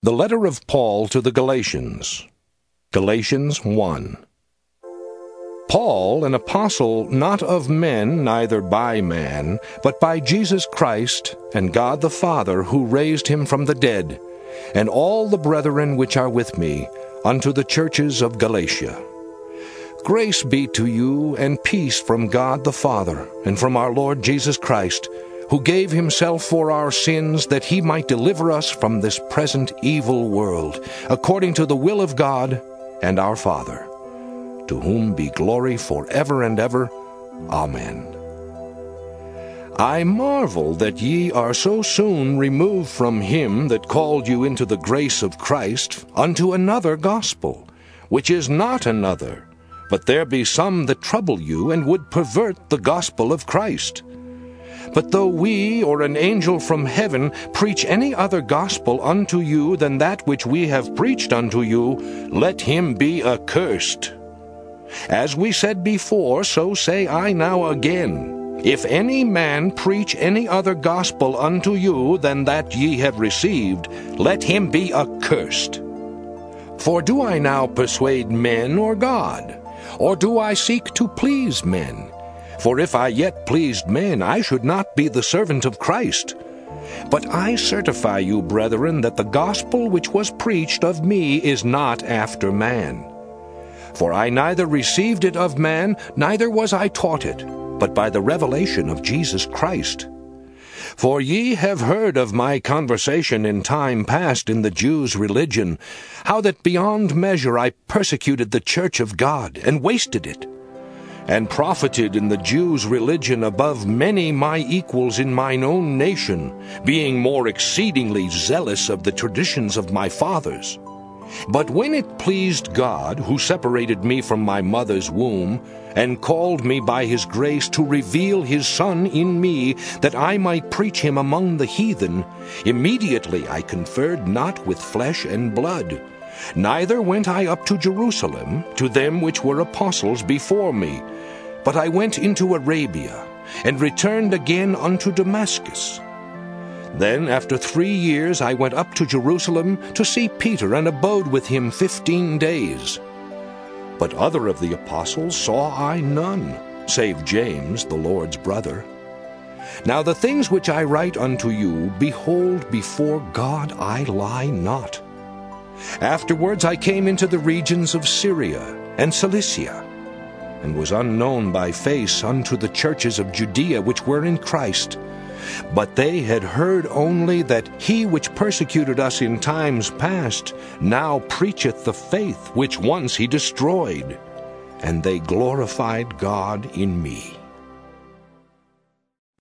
The letter of Paul to the Galatians. Galatians 1. Paul, an apostle, not of men, neither by man, but by Jesus Christ, and God the Father, who raised him from the dead, and all the brethren which are with me, unto the churches of Galatia. Grace be to you, and peace from God the Father, and from our Lord Jesus Christ, who gave himself for our sins, that he might deliver us from this present evil world, according to the will of God and our Father, to whom be glory forever and ever. Amen. I marvel that ye are so soon removed from him that called you into the grace of Christ, unto another gospel, which is not another, but there be some that trouble you, and would pervert the gospel of Christ. But though we or an angel from heaven preach any other gospel unto you than that which we have preached unto you, let him be accursed. As we said before, so say I now again, if any man preach any other gospel unto you than that ye have received, let him be accursed. For do I now persuade men or God? Or do I seek to please men? For if I yet pleased men, I should not be the servant of Christ. But I certify you, brethren, that the gospel which was preached of me is not after man. For I neither received it of man, neither was I taught it, but by the revelation of Jesus Christ. For ye have heard of my conversation in time past in the Jews' religion, how that beyond measure I persecuted the church of God, and wasted it, and profited in the Jews' religion above many my equals in mine own nation, being more exceedingly zealous of the traditions of my fathers. But when it pleased God, who separated me from my mother's womb, and called me by his grace to reveal his Son in me, that I might preach him among the heathen, immediately I conferred not with flesh and blood, neither went I up to Jerusalem, to them which were apostles before me, but I went into Arabia, and returned again unto Damascus. Then after 3 years I went up to Jerusalem to see Peter, and abode with him 15 days. But other of the apostles saw I none, save James, the Lord's brother. Now the things which I write unto you, behold, before God I lie not. Afterwards I came into the regions of Syria and Cilicia, and was unknown by face unto the churches of Judea which were in Christ. But they had heard only that he which persecuted us in times past now preacheth the faith which once he destroyed, and they glorified God in me.